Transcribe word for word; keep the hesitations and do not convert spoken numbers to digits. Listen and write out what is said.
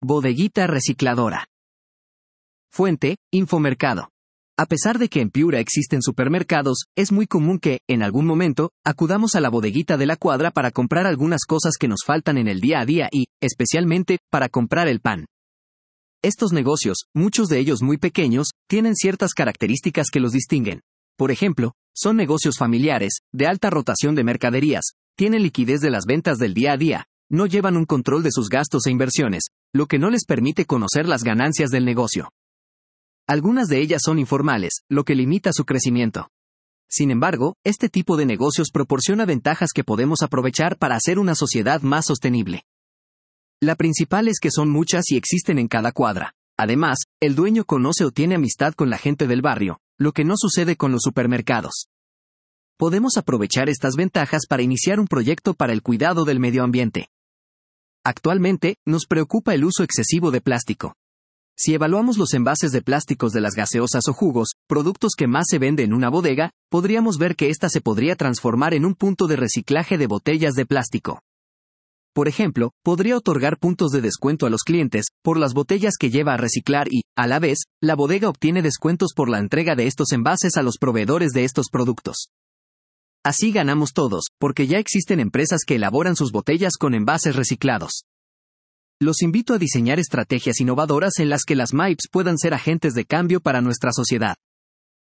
Bodeguita recicladora. Fuente, Infomercado. A pesar de que en Piura existen supermercados, es muy común que, en algún momento, acudamos a la bodeguita de la cuadra para comprar algunas cosas que nos faltan en el día a día y, especialmente, para comprar el pan. Estos negocios, muchos de ellos muy pequeños, tienen ciertas características que los distinguen. Por ejemplo, son negocios familiares, de alta rotación de mercaderías, tienen liquidez de las ventas del día a día, no llevan un control de sus gastos e inversiones, lo que no les permite conocer las ganancias del negocio. Algunas de ellas son informales, lo que limita su crecimiento. Sin embargo, este tipo de negocios proporciona ventajas que podemos aprovechar para hacer una sociedad más sostenible. La principal es que son muchas y existen en cada cuadra. Además, el dueño conoce o tiene amistad con la gente del barrio, lo que no sucede con los supermercados. Podemos aprovechar estas ventajas para iniciar un proyecto para el cuidado del medio ambiente. Actualmente, nos preocupa el uso excesivo de plástico. Si evaluamos los envases de plásticos de las gaseosas o jugos, productos que más se venden en una bodega, podríamos ver que ésta se podría transformar en un punto de reciclaje de botellas de plástico. Por ejemplo, podría otorgar puntos de descuento a los clientes por las botellas que lleva a reciclar y, a la vez, la bodega obtiene descuentos por la entrega de estos envases a los proveedores de estos productos. Así ganamos todos, porque ya existen empresas que elaboran sus botellas con envases reciclados. Los invito a diseñar estrategias innovadoras en las que las M A I Ps puedan ser agentes de cambio para nuestra sociedad.